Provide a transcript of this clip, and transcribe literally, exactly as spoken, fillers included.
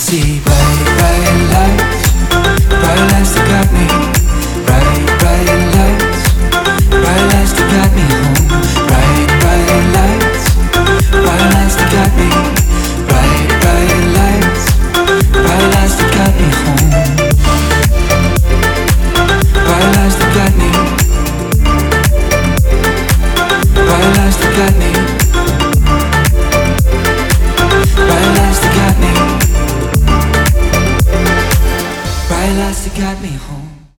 see bright, bright lights, bright lights that got me. Bright, bright lights, bright lights that got me home. Bright, bright lights, bright lights that got me. Bright, bright lights, bright lights that got me home. Bright lights that got me. Bright lights that got me. Bright lights that got me. Bright lights that got me home.